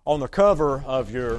On the cover of your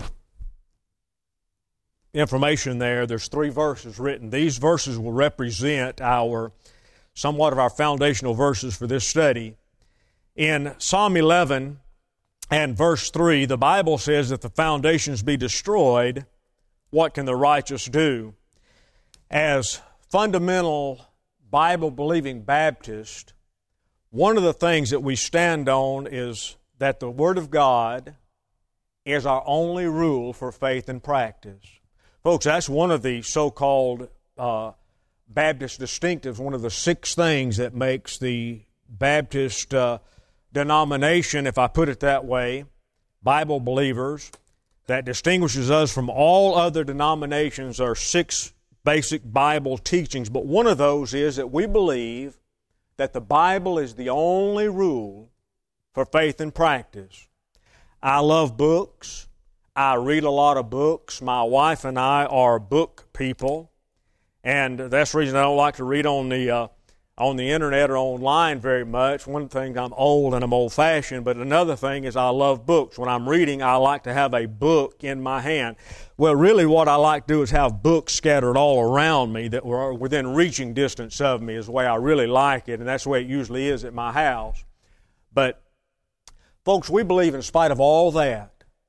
information there's 3 verses written. These verses will represent somewhat of our foundational verses for this study. In Psalm 11 and verse 3, the Bible says, if the foundations be destroyed, what can the righteous do? As fundamental Bible-believing Baptists, one of the things that we stand on is that the Word of God is our only rule for faith and practice. Folks, that's one of the so-called Baptist distinctives, one of the 6 things that makes the Baptist denomination, if I put it that way, Bible believers, that distinguishes us from all other denominations are 6 basic Bible teachings. But one of those is that we believe that the Bible is the only rule for faith and practice. I love books. I read a lot of books. My wife and I are book people, and that's the reason I don't like to read on the internet or online very much. One thing, I'm old and I'm old-fashioned, but another thing is I love books. When I'm reading, I like to have a book in my hand. Well, really what I like to do is have books scattered all around me that were within reaching distance of me is the way I really like it, and that's the way it usually is at my house. But, folks, we believe in spite of all that,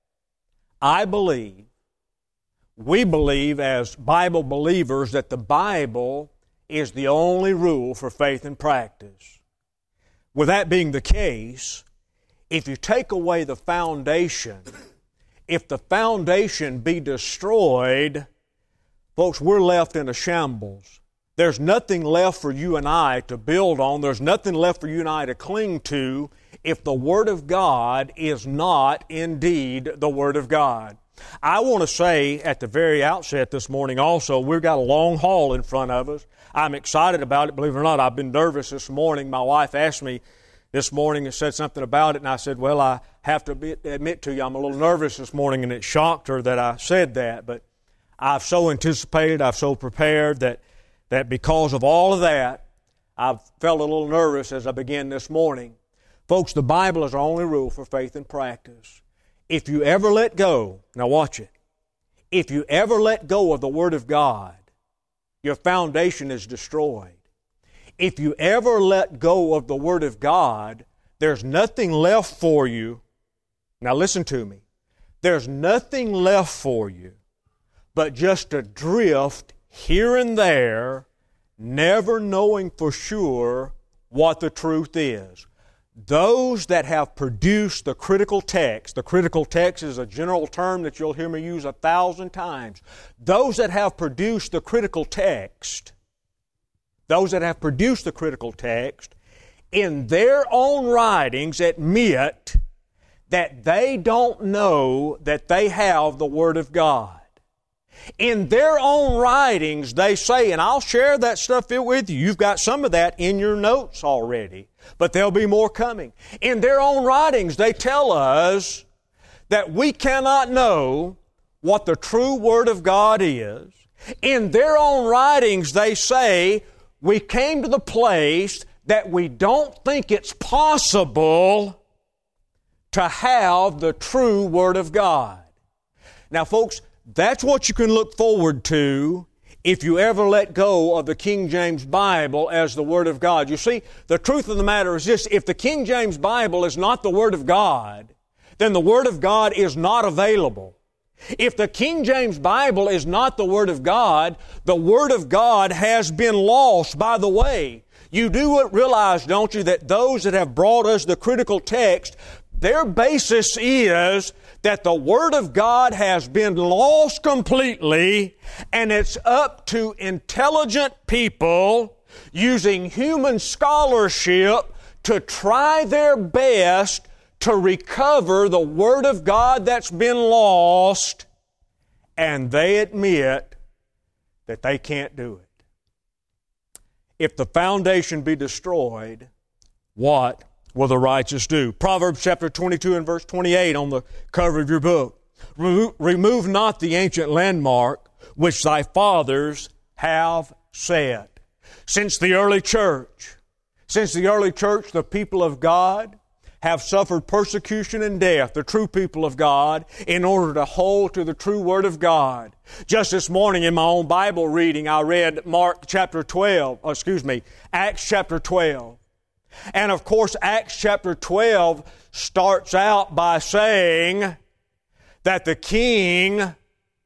we believe as Bible believers that the Bible is the only rule for faith and practice. With that being the case, if you take away the foundation, if the foundation be destroyed, folks, we're left in a shambles. There's nothing left for you and I to build on. There's nothing left for you and I to cling to if the Word of God is not indeed the Word of God. I want to say at the very outset this morning also, we've got a long haul in front of us. I'm excited about it. Believe it or not, I've been nervous this morning. My wife asked me this morning and said something about it, and I said, well, I have to admit to you, I'm a little nervous this morning, and it shocked her that I said that. But I've so anticipated, I've so prepared that because of all of that, I've felt a little nervous as I began this morning. Folks, the Bible is our only rule for faith and practice. If you ever let go, now watch it, if you ever let go of the Word of God, your foundation is destroyed. If you ever let go of the Word of God, there's nothing left for you. Now listen to me. There's nothing left for you but just to drift here and there, never knowing for sure what the truth is. Those that have produced the critical text is a general term that you'll hear me use 1,000 times. Those that have produced the critical text, in their own writings admit that they don't know that they have the Word of God. In their own writings, they say, and I'll share that stuff with you. You've got some of that in your notes already, but there'll be more coming. In their own writings, they tell us that we cannot know what the true Word of God is. In their own writings, they say we came to the place that we don't think it's possible to have the true Word of God. Now, folks, that's what you can look forward to if you ever let go of the King James Bible as the Word of God. You see, the truth of the matter is this: if the King James Bible is not the Word of God, then the Word of God is not available. If the King James Bible is not the Word of God, the Word of God has been lost by the way. You do realize, don't you, that those that have brought us the critical text, their basis is that the Word of God has been lost completely, and it's up to intelligent people using human scholarship to try their best to recover the Word of God that's been lost, and they admit that they can't do it. If the foundation be destroyed, what will the righteous do? Proverbs chapter 22 and verse 28 on the cover of your book. Remove not the ancient landmark which thy fathers have set. Since the early church, the people of God have suffered persecution and death, the true people of God, in order to hold to the true Word of God. Just this morning in my own Bible reading, I read Acts chapter 12. And of course, Acts chapter 12 starts out by saying that the king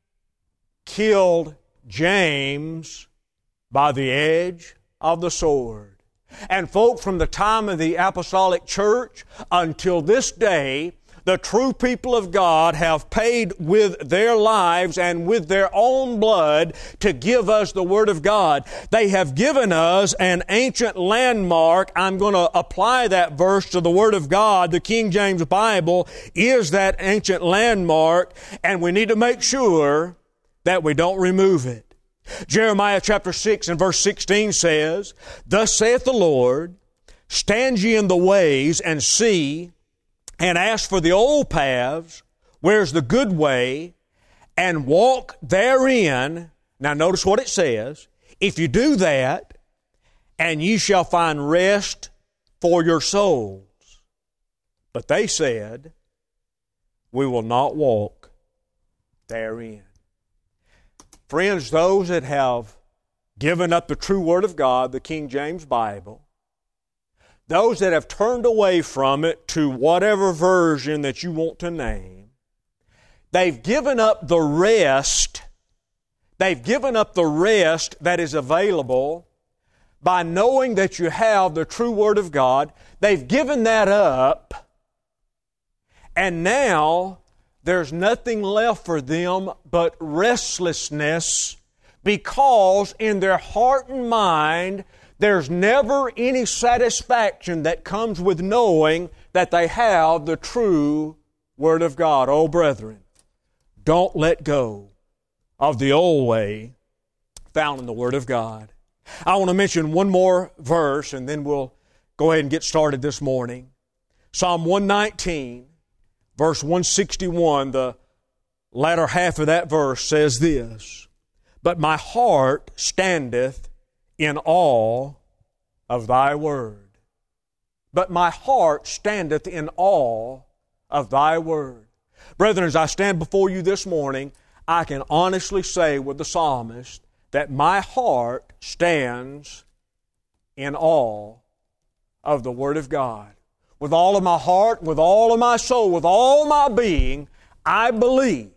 killed James by the edge of the sword. And folks, from the time of the apostolic church until this day, the true people of God have paid with their lives and with their own blood to give us the Word of God. They have given us an ancient landmark. I'm going to apply that verse to the Word of God. The King James Bible is that ancient landmark, and we need to make sure that we don't remove it. Jeremiah chapter 6 and verse 16 says, "Thus saith the Lord, stand ye in the ways and see, and ask for the old paths, where's the good way, and walk therein." Now notice what it says. "If you do that, and ye shall find rest for your souls." But they said, "We will not walk therein." Friends, those that have given up the true Word of God, the King James Bible, those that have turned away from it to whatever version that you want to name, they've given up the rest. They've given up the rest that is available by knowing that you have the true Word of God. They've given that up, and now there's nothing left for them but restlessness, because in their heart and mind, there's never any satisfaction that comes with knowing that they have the true Word of God. Oh, brethren, don't let go of the old way found in the Word of God. I want to mention one more verse, and then we'll go ahead and get started this morning. Psalm 119. Verse 161, the latter half of that verse says this, "But my heart standeth in awe of thy word." But my heart standeth in awe of thy word. Brethren, as I stand before you this morning, I can honestly say with the psalmist that my heart stands in awe of the Word of God. With all of my heart, with all of my soul, with all my being, I believe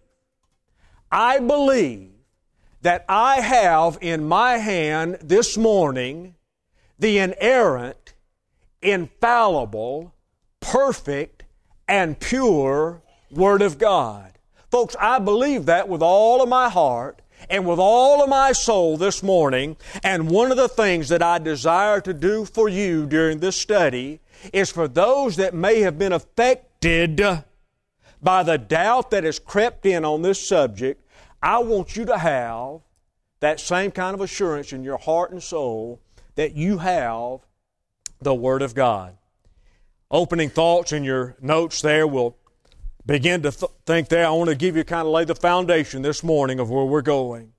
that I have in my hand this morning the inerrant, infallible, perfect, and pure Word of God. Folks, I believe that with all of my heart and with all of my soul this morning. And one of the things that I desire to do for you during this study is for those that may have been affected by the doubt that has crept in on this subject, I want you to have that same kind of assurance in your heart and soul that you have the Word of God. Opening thoughts in your notes there, we'll begin to think there. I want to give you kind of lay the foundation this morning of where we're going.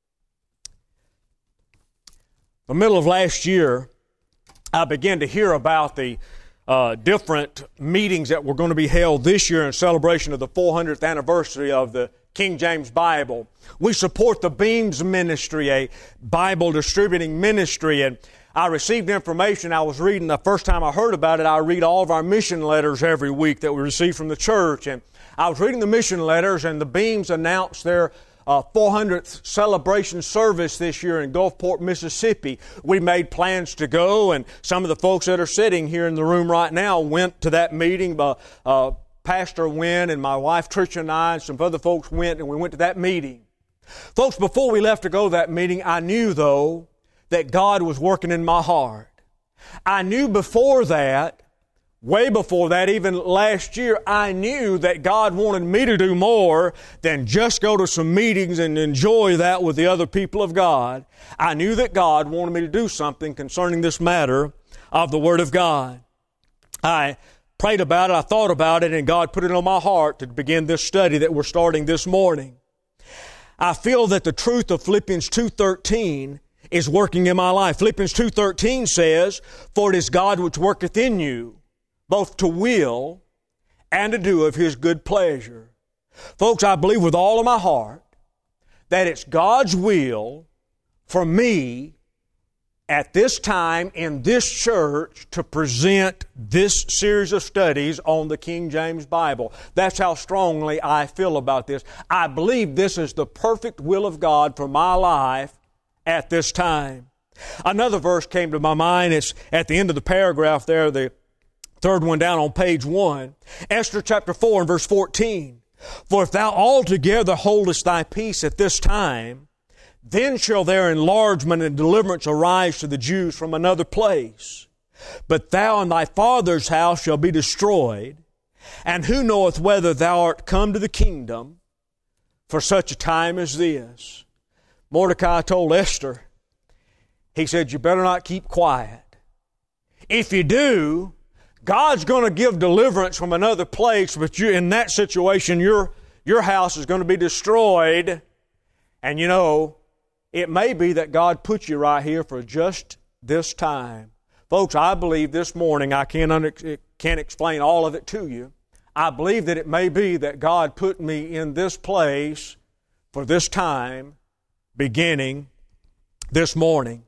The middle of last year, I began to hear about the different meetings that were going to be held this year in celebration of the 400th anniversary of the King James Bible. We support the Beams Ministry, a Bible distributing ministry, and I received information. I was reading, the first time I heard about it, I read all of our mission letters every week that we receive from the church, and I was reading the mission letters, and the Beams announced their 400th celebration service this year in Gulfport, Mississippi. We made plans to go, and some of the folks that are sitting here in the room right now went to that meeting. Pastor went, and my wife Tricia and I and some other folks went, and we went to that meeting. Folks, before we left to go to that meeting, I knew, though, that God was working in my heart. I knew before that, way before that, even last year, I knew that God wanted me to do more than just go to some meetings and enjoy that with the other people of God. I knew that God wanted me to do something concerning this matter of the Word of God. I prayed about it, I thought about it, and God put it on my heart to begin this study that we're starting this morning. I feel that the truth of Philippians 2:13 is working in my life. Philippians 2:13 says, "For it is God which worketh in you, both to will and to do of His good pleasure. Folks, I believe with all of my heart that it's God's will for me at this time in this church to present this series of studies on the King James Bible. That's how strongly I feel about this. I believe this is the perfect will of God for my life at this time. Another verse came to my mind. It's at the end of the paragraph there, the third one down on page 1. Esther chapter 4 and verse 14. For if thou altogether holdest thy peace at this time, then shall their enlargement and deliverance arise to the Jews from another place. But thou and thy father's house shall be destroyed. And who knoweth whether thou art come to the kingdom for such a time as this? Mordecai told Esther, he said, you better not keep quiet. If you do, God's going to give deliverance from another place, but you, in that situation, your house is going to be destroyed. And you know, it may be that God put you right here for just this time. Folks, I believe this morning, I can't explain all of it to you. I believe that it may be that God put me in this place for this time, beginning this morning.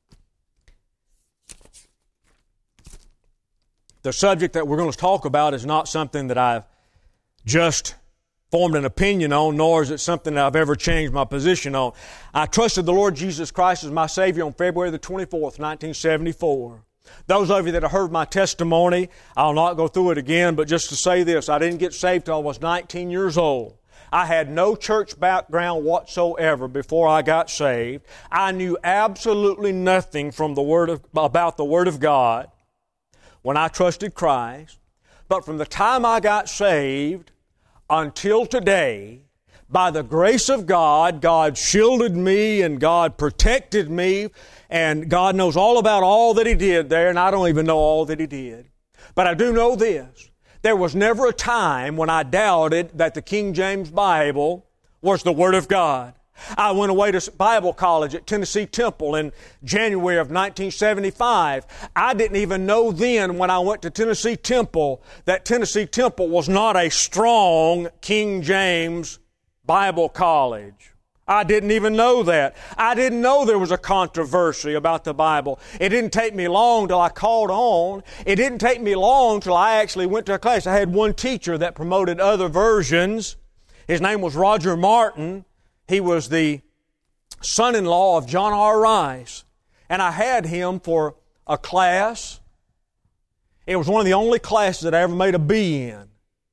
The subject that we're going to talk about is not something that I've just formed an opinion on, nor is it something that I've ever changed my position on. I trusted the Lord Jesus Christ as my Savior on February the 24th, 1974. Those of you that have heard my testimony, I'll not go through it again, but just to say this, I didn't get saved till I was 19 years old. I had no church background whatsoever before I got saved. I knew absolutely nothing from about the Word of God when I trusted Christ. But from the time I got saved until today, by the grace of God, God shielded me and God protected me, and God knows all about all that He did there, and I don't even know all that He did. But I do know this. There was never a time when I doubted that the King James Bible was the Word of God. I went away to Bible college at Tennessee Temple in January of 1975. I didn't even know then when I went to Tennessee Temple that Tennessee Temple was not a strong King James Bible college. I didn't even know that. I didn't know there was a controversy about the Bible. It didn't take me long till I caught on. It didn't take me long till I actually went to a class. I had one teacher that promoted other versions. His name was Roger Martin. He was the son-in-law of John R. Rice. And I had him for a class. It was one of the only classes that I ever made a B in.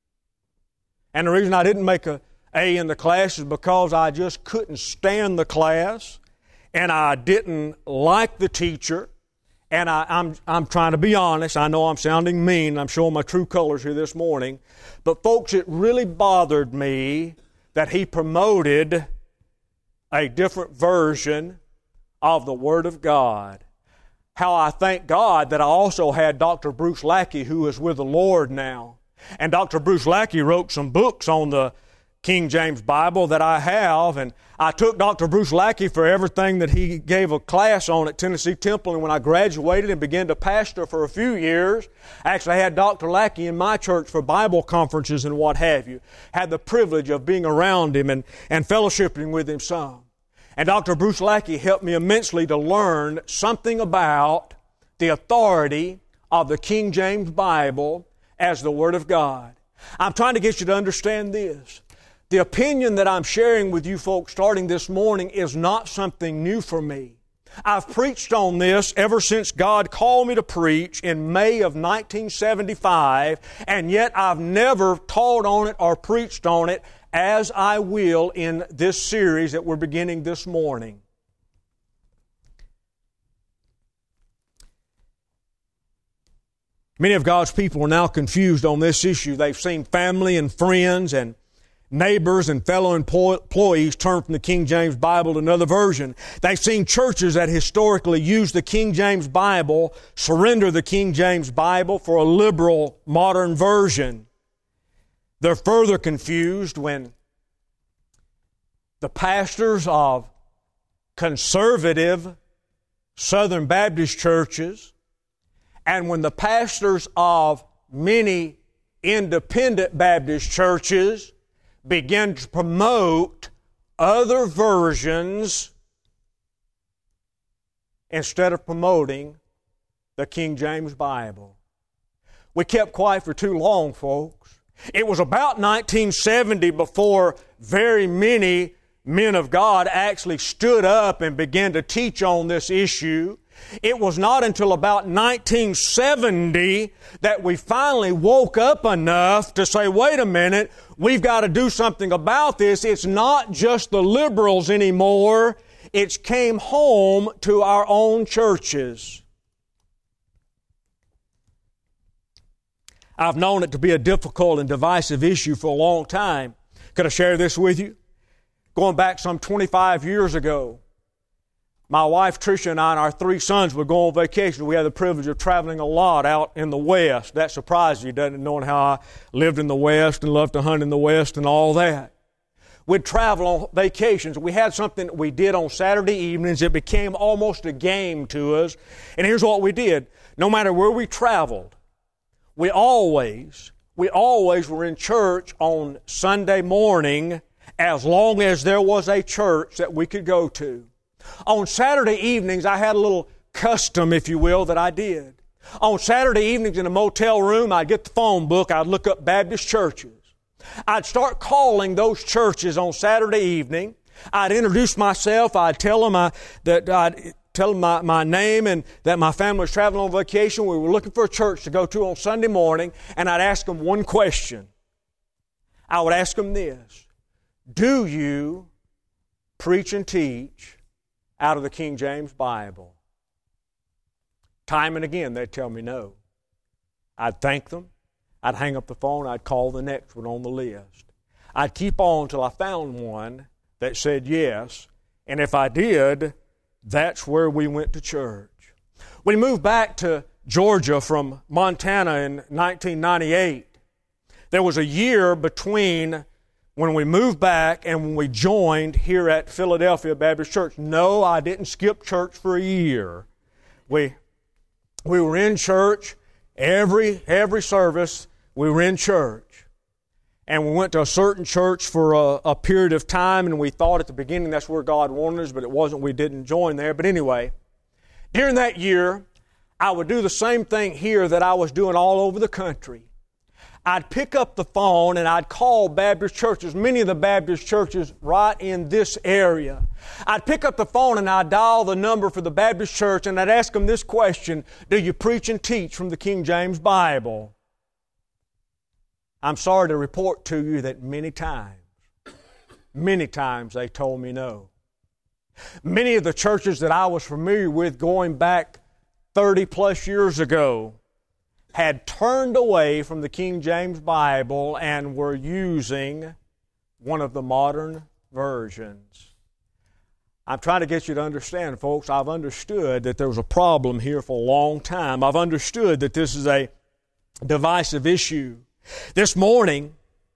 And the reason I didn't make a A in the class is because I just couldn't stand the class, and I didn't like the teacher, and I'm trying to be honest. I know I'm sounding mean. I'm showing my true colors here this morning. But folks, it really bothered me that he promoted a different version of the Word of God. How I thank God that I also had Dr. Bruce Lackey, who is with the Lord now. And Dr. Bruce Lackey wrote some books on the King James Bible that I have, and I took Dr. Bruce Lackey for everything that he gave a class on at Tennessee Temple, and when I graduated and began to pastor for a few years, actually I had Dr. Lackey in my church for Bible conferences and what have you. Had the privilege of being around him and fellowshipping with him some. And Dr. Bruce Lackey helped me immensely to learn something about the authority of the King James Bible as the Word of God. I'm trying to get you to understand this. The opinion that I'm sharing with you folks starting this morning is not something new for me. I've preached on this ever since God called me to preach in May of 1975, and yet I've never taught on it or preached on it as I will in this series that we're beginning this morning. Many of God's people are now confused on this issue. They've seen family and friends and neighbors and fellow employees turn from the King James Bible to another version. They've seen churches that historically use the King James Bible surrender the King James Bible for a liberal modern version. They're further confused when the pastors of conservative Southern Baptist churches and when the pastors of many independent Baptist churches begin to promote other versions instead of promoting the King James Bible. We kept quiet for too long, folks. It was about 1970 before very many men of God actually stood up and began to teach on this issue. It was not until about 1970 that we finally woke up enough to say, wait a minute, we've got to do something about this. It's not just the liberals anymore. It's came home to our own churches. I've known it to be a difficult and divisive issue for a long time. Could I share this with you? Going back some 25 years ago, my wife Tricia and I and our 3 sons would go on vacation. We had the privilege of traveling a lot out in the West. That surprised you, doesn't it, knowing how I lived in the West and loved to hunt in the West and all that. We'd travel on vacations. We had something that we did on Saturday evenings. It became almost a game to us. And here's what we did. No matter where we traveled, we always were in church on Sunday morning as long as there was a church that we could go to. On Saturday evenings, I had a little custom, if you will, that I did. On Saturday evenings in a motel room, I'd get the phone book, I'd look up Baptist churches. I'd start calling those churches on Saturday evening. I'd introduce myself, I'd tell them my name and that my family was traveling on vacation. We were looking for a church to go to on Sunday morning, and I'd ask them one question. I would ask them this: do you preach and teach out of the King James Bible? Time and again, they'd tell me no. I'd thank them. I'd hang up the phone. I'd call the next one on the list. I'd keep on until I found one that said yes, and if I did, that's where we went to church. We moved back to Georgia from Montana in 1998. There was a year between when we moved back and when we joined here at Philadelphia Baptist Church. No, I didn't skip church for a year. We were in church every service. We were in church. And we went to a certain church for a period of time, and we thought at the beginning that's where God wanted us, but it wasn't. We didn't join there. But anyway, during that year, I would do the same thing here that I was doing all over the country. I'd pick up the phone and I'd call Baptist churches, many of the Baptist churches right in this area. I'd pick up the phone and I'd dial the number for the Baptist church and I'd ask them this question: do you preach and teach from the King James Bible? I'm sorry to report to you that many times they told me no. Many of the churches that I was familiar with going back 30 plus years ago had turned away from the King James Bible and were using one of the modern versions. I'm trying to get you to understand, folks. I've understood that there was a problem here for a long time. I've understood that this is a divisive issue. This morning,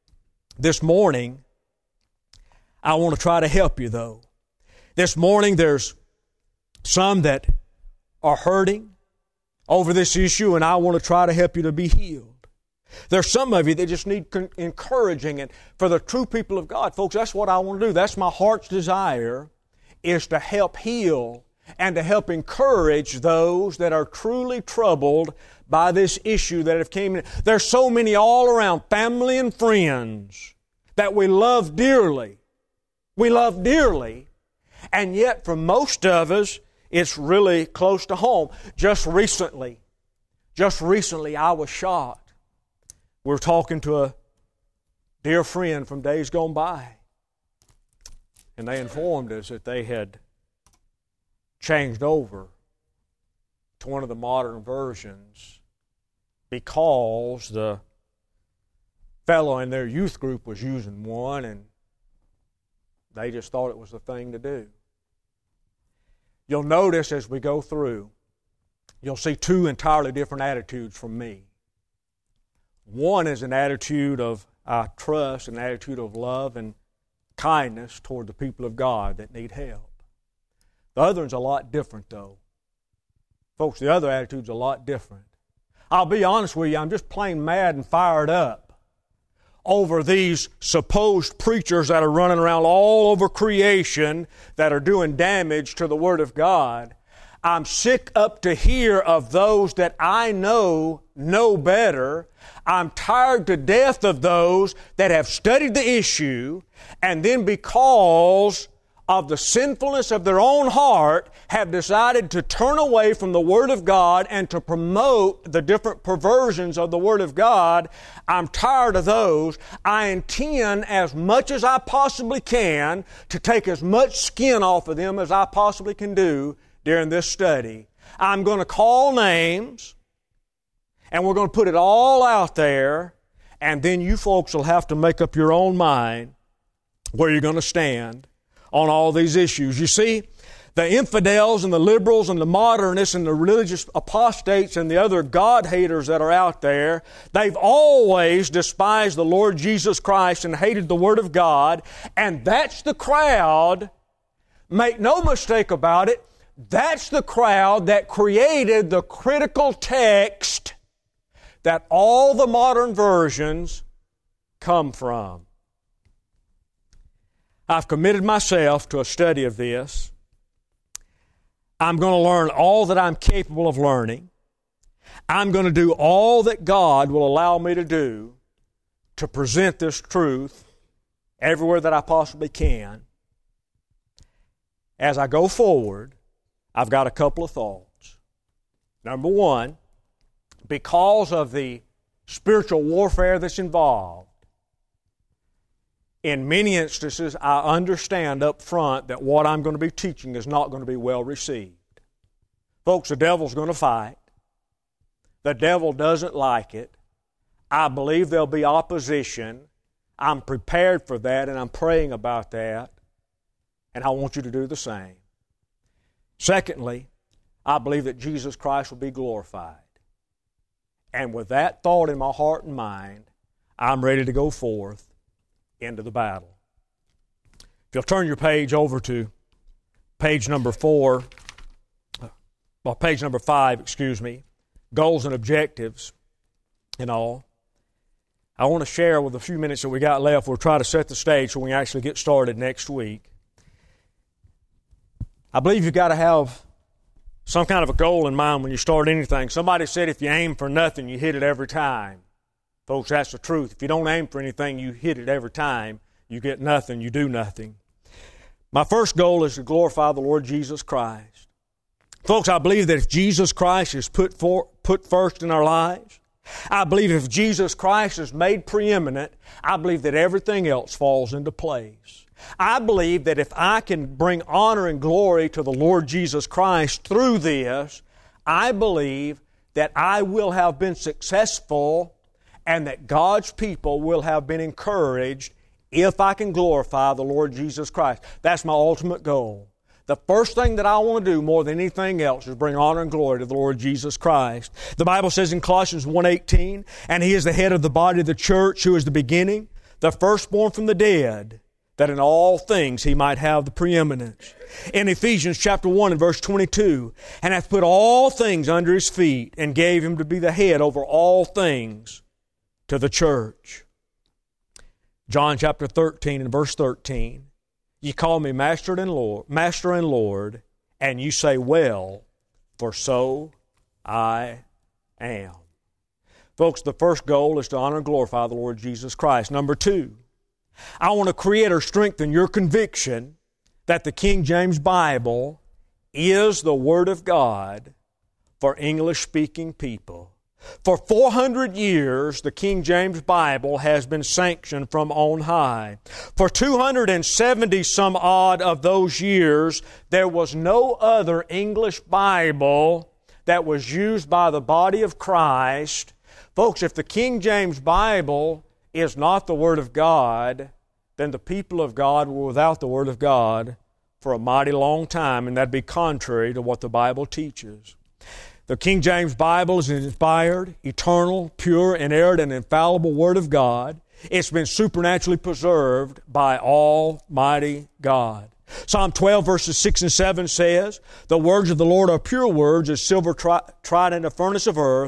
I want to try to help you, though. This morning, there's some that are hurting over this issue, and I want to try to help you to be healed. There's some of you that just need encouraging, and for the true people of God, folks, that's what I want to do. That's my heart's desire, is to help heal and to help encourage those that are truly troubled by this issue that have came in. There's so many all around, family and friends, that we love dearly. We love dearly, and yet for most of us, it's really close to home. Just recently, I was shocked. We were talking to a dear friend from days gone by, and they informed us that they had changed over to one of the modern versions because the fellow in their youth group was using one, and they just thought it was the thing to do. You'll notice as we go through, you'll see two entirely different attitudes from me. One is an attitude of trust, an attitude of love and kindness toward the people of God that need help. The other one's a lot different, though. Folks, the other attitude's a lot different. I'll be honest with you, I'm just plain mad and fired up over these supposed preachers that are running around all over creation that are doing damage to the Word of God. I'm sick up to here of those that I know better. I'm tired to death of those that have studied the issue and then because of the sinfulness of their own heart have decided to turn away from the Word of God and to promote the different perversions of the Word of God. I'm tired of those. I intend as much as I possibly can to take as much skin off of them as I possibly can do during this study. I'm going to call names and we're going to put it all out there, and then you folks will have to make up your own mind where you're going to stand on all these issues. You see, the infidels and the liberals and the modernists and the religious apostates and the other God haters that are out there, they've always despised the Lord Jesus Christ and hated the Word of God, and that's the crowd, make no mistake about it, that's the crowd that created the critical text that all the modern versions come from. I've committed myself to a study of this. I'm going to learn all that I'm capable of learning. I'm going to do all that God will allow me to do to present this truth everywhere that I possibly can. As I go forward, I've got a couple of thoughts. Number one, because of the spiritual warfare that's involved, in many instances, I understand up front that what I'm going to be teaching is not going to be well received. Folks, the devil's going to fight. The devil doesn't like it. I believe there'll be opposition. I'm prepared for that, and I'm praying about that. And I want you to do the same. Secondly, I believe that Jesus Christ will be glorified. And with that thought in my heart and mind, I'm ready to go forth into the battle. If you'll turn your page over to page number 5, goals and objectives and all. I want to share with the few minutes that we got left, we'll try to set the stage so we can actually get started next week. I believe you've got to have some kind of a goal in mind when you start anything. Somebody said if you aim for nothing, you hit it every time. Folks, that's the truth. If you don't aim for anything, you hit it every time. You get nothing, you do nothing. My first goal is to glorify the Lord Jesus Christ. Folks, I believe that if Jesus Christ is put first in our lives, I believe if Jesus Christ is made preeminent, I believe that everything else falls into place. I believe that if I can bring honor and glory to the Lord Jesus Christ through this, I believe that I will have been successful and that God's people will have been encouraged if I can glorify the Lord Jesus Christ. That's my ultimate goal. The first thing that I want to do more than anything else is bring honor and glory to the Lord Jesus Christ. The Bible says in Colossians 1:18, and He is the head of the body of the church, who is the beginning, the firstborn from the dead, that in all things He might have the preeminence. In Ephesians chapter 1 and verse 22, and hath put all things under His feet, and gave Him to be the head over all things to the church. John chapter 13 and verse 13, ye call me Master and Lord, and you say, well, for so I am. Folks, the first goal is to honor and glorify the Lord Jesus Christ. Number two, I want to create or strengthen your conviction that the King James Bible is the Word of God for English-speaking people. For 400 years, the King James Bible has been sanctioned from on high. For 270 some odd of those years, there was no other English Bible that was used by the body of Christ. Folks, if the King James Bible is not the Word of God, then the people of God were without the Word of God for a mighty long time, and that'd be contrary to what the Bible teaches. The King James Bible is an inspired, eternal, pure, inerrant, and infallible Word of God. It's been supernaturally preserved by Almighty God. Psalm 12 verses 6 and 7 says, the words of the Lord are pure words, as silver tried in a furnace of earth,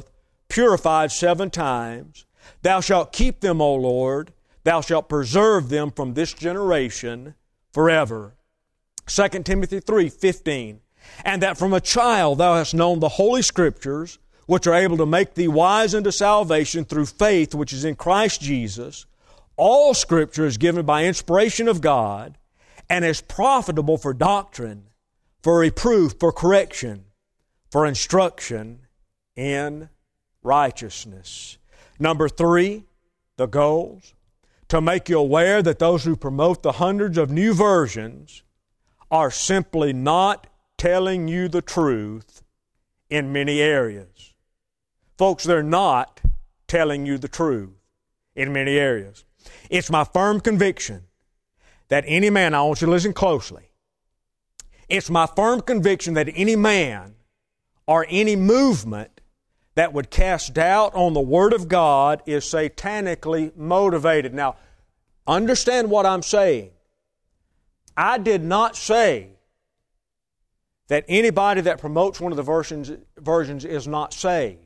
purified 7 times. Thou shalt keep them, O Lord. Thou shalt preserve them from this generation forever. 2 Timothy 3:15. And that from a child thou hast known the Holy Scriptures, which are able to make thee wise unto salvation through faith which is in Christ Jesus. All Scripture is given by inspiration of God, and is profitable for doctrine, for reproof, for correction, for instruction in righteousness. Number 3, the goals. To make you aware that those who promote the hundreds of new versions are simply not telling you the truth in many areas. Folks, they're not telling you the truth in many areas. It's my firm conviction that any man, I want you to listen closely, it's my firm conviction that any man or any movement that would cast doubt on the Word of God is satanically motivated. Now, understand what I'm saying. I did not say that anybody that promotes one of the versions is not saved.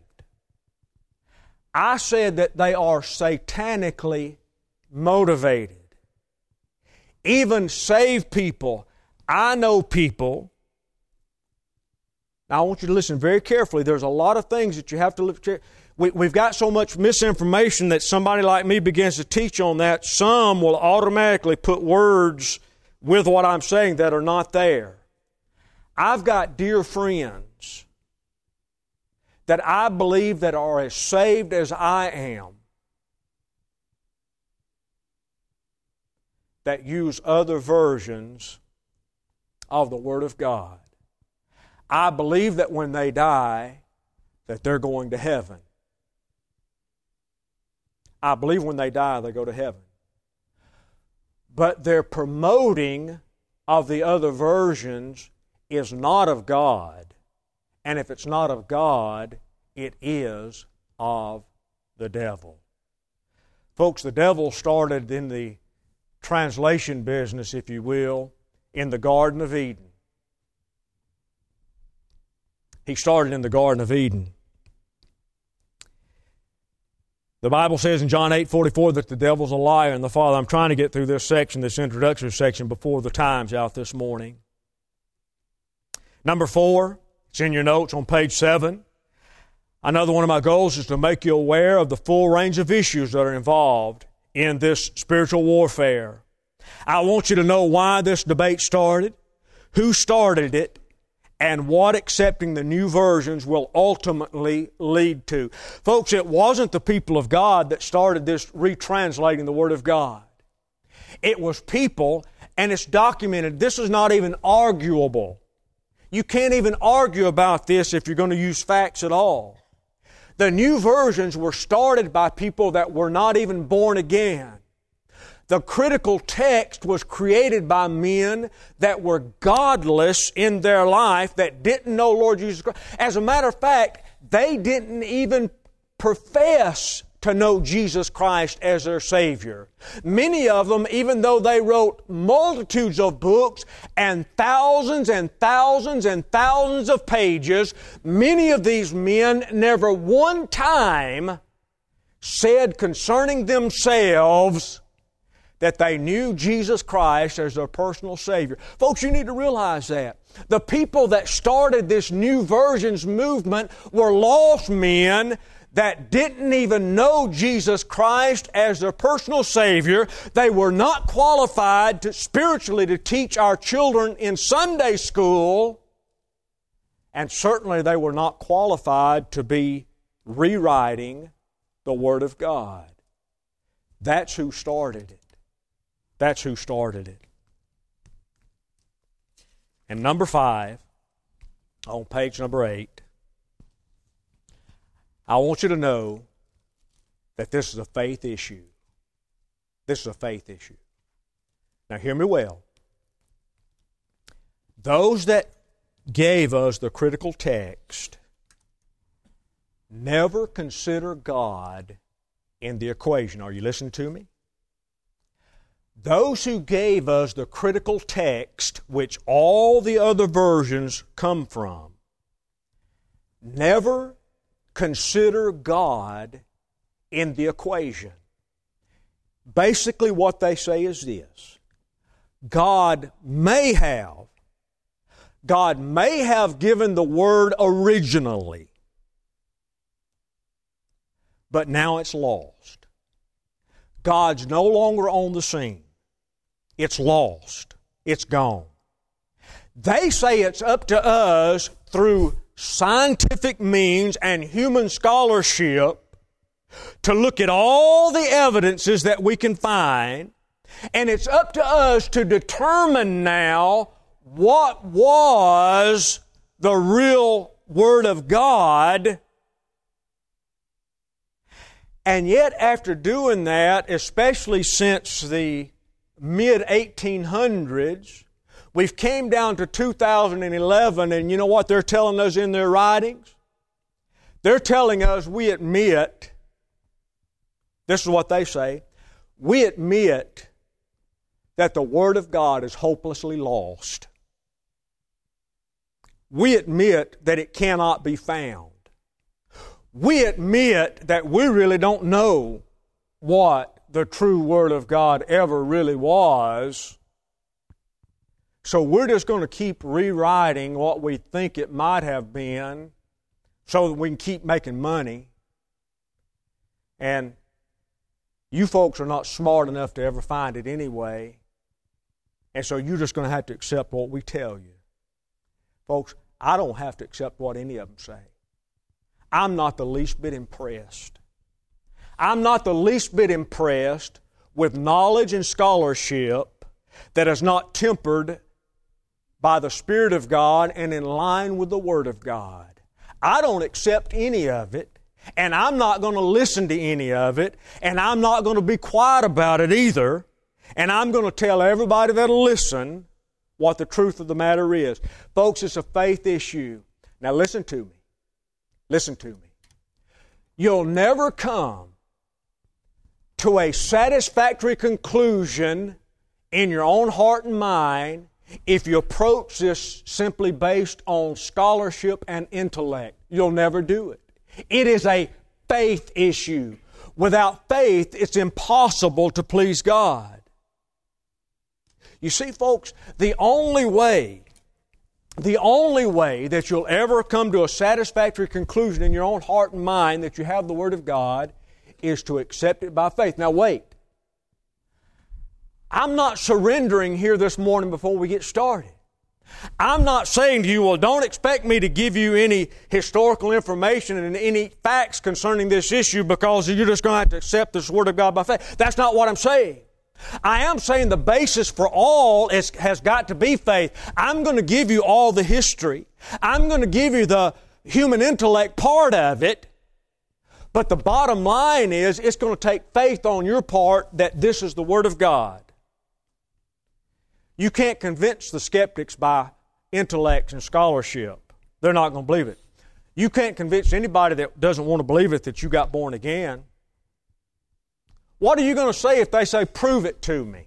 I said that they are satanically motivated. Even saved people, I know people. Now I want you to listen very carefully. There's a lot of things that you have to look at. We've got so much misinformation that somebody like me begins to teach on that. Some will automatically put words with what I'm saying that are not there. I've got dear friends that I believe that are as saved as I am that use other versions of the Word of God. I believe that when they die, that they're going to heaven. I believe when they die, they go to heaven. But their promoting of the other versions is not of God. And if it's not of God, it is of the devil. Folks, the devil started in the translation business, if you will, in the Garden of Eden. He started in the Garden of Eden. The Bible says in John 8:44 that the devil's a liar and the father. I'm trying to get through this section, this introductory section, before the time's out this morning. Number 4, it's in your notes on page 7. Another one of my goals is to make you aware of the full range of issues that are involved in this spiritual warfare. I want you to know why this debate started, who started it, and what accepting the new versions will ultimately lead to. Folks, it wasn't the people of God that started this retranslating the Word of God. It was people, and it's documented. This is not even arguable. You can't even argue about this if you're going to use facts at all. The new versions were started by people that were not even born again. The critical text was created by men that were godless in their life, that didn't know Lord Jesus Christ. As a matter of fact, they didn't even profess to know Jesus Christ as their Savior. Many of them, even though they wrote multitudes of books and thousands and thousands and thousands of pages, many of these men never one time said concerning themselves that they knew Jesus Christ as their personal Savior. Folks, you need to realize that. The people that started this New Versions movement were lost men that didn't even know Jesus Christ as their personal Savior. They were not qualified spiritually to teach our children in Sunday school, and certainly they were not qualified to be rewriting the Word of God. That's who started it. That's who started it. And number 5, on page number 8, I want you to know that this is a faith issue. This is a faith issue. Now hear me well. Those that gave us the critical text never consider God in the equation. Are you listening to me? Those who gave us the critical text, which all the other versions come from, never consider God in the equation. Basically what they say is this: God may have given the Word originally, but now it's lost. God's no longer on the scene. It's lost. It's gone. They say it's up to us through scientific means and human scholarship to look at all the evidences that we can find, and it's up to us to determine now what was the real Word of God. And yet, after doing that, especially since the mid-1800s, we've came down to 2011, and you know what they're telling us in their writings? They're telling us we admit, this is what they say, we admit that the Word of God is hopelessly lost. We admit that it cannot be found. We admit that we really don't know what the true Word of God ever really was. So we're just going to keep rewriting what we think it might have been so that we can keep making money. And you folks are not smart enough to ever find it anyway. And so you're just going to have to accept what we tell you. Folks, I don't have to accept what any of them say. I'm not the least bit impressed. I'm not the least bit impressed with knowledge and scholarship that is not tempered by the Spirit of God and in line with the Word of God. I don't accept any of it, and I'm not going to listen to any of it, and I'm not going to be quiet about it either, and I'm going to tell everybody that'll listen what the truth of the matter is. Folks, it's a faith issue. Now listen to me. Listen to me. You'll never come to a satisfactory conclusion in your own heart and mind if you approach this simply based on scholarship and intellect. You'll never do it. It is a faith issue. Without faith, it's impossible to please God. You see, folks, the only way that you'll ever come to a satisfactory conclusion in your own heart and mind that you have the Word of God is to accept it by faith. Now wait. I'm not surrendering here this morning before we get started. I'm not saying to you, well, don't expect me to give you any historical information and any facts concerning this issue because you're just going to have to accept this Word of God by faith. That's not what I'm saying. I am saying the basis for all has got to be faith. I'm going to give you all the history. I'm going to give you the human intellect part of it. But the bottom line is it's going to take faith on your part that this is the Word of God. You can't convince the skeptics by intellect and scholarship. They're not going to believe it. You can't convince anybody that doesn't want to believe it that you got born again. What are you going to say if they say, prove it to me?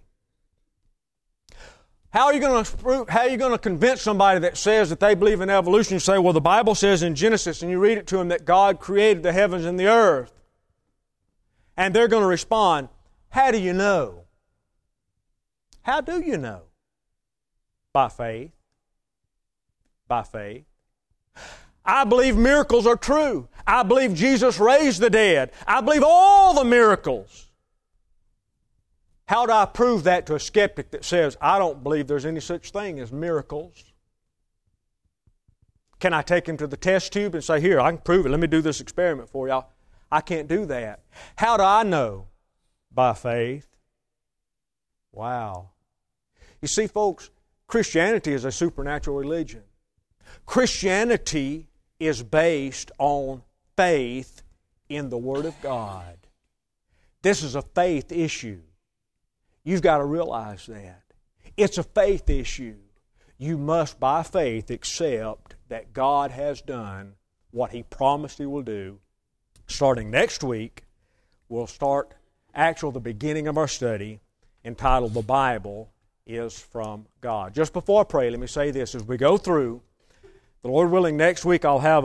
How are you going to convince somebody that says that they believe in evolution? You say, well, the Bible says in Genesis, and you read it to them that God created the heavens and the earth. And they're going to respond, how do you know? How do you know? By faith. By faith. I believe miracles are true. I believe Jesus raised the dead. I believe all the miracles. How do I prove that to a skeptic that says, I don't believe there's any such thing as miracles? Can I take him to the test tube and say, here, I can prove it. Let me do this experiment for you. I can't do that. How do I know? By faith. Wow. You see, folks, Christianity is a supernatural religion. Christianity is based on faith in the Word of God. This is a faith issue. You've got to realize that. It's a faith issue. You must, by faith, accept that God has done what He promised He will do. Starting next week, we'll start the beginning of our study entitled The Bible is from God. Just before I pray, let me say this. As we go through, the Lord willing, next week I'll have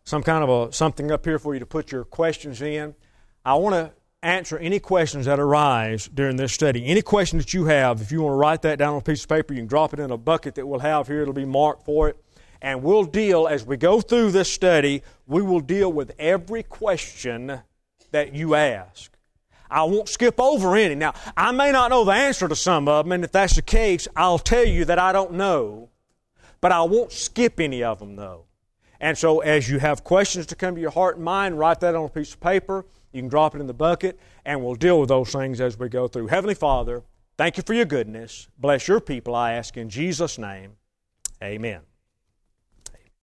something up here for you to put your questions in. I want to answer any questions that arise during this study. Any question that you have, if you want to write that down on a piece of paper, you can drop it in a bucket that we'll have here. It'll be marked for it. And we'll deal, as we go through this study, we will deal with every question that you ask. I won't skip over any. Now, I may not know the answer to some of them, and if that's the case, I'll tell you that I don't know. But I won't skip any of them, though. And so as you have questions to come to your heart and mind, write that on a piece of paper. You can drop it in the bucket, and we'll deal with those things as we go through. Heavenly Father, thank you for your goodness. Bless your people, I ask in Jesus' name. Amen.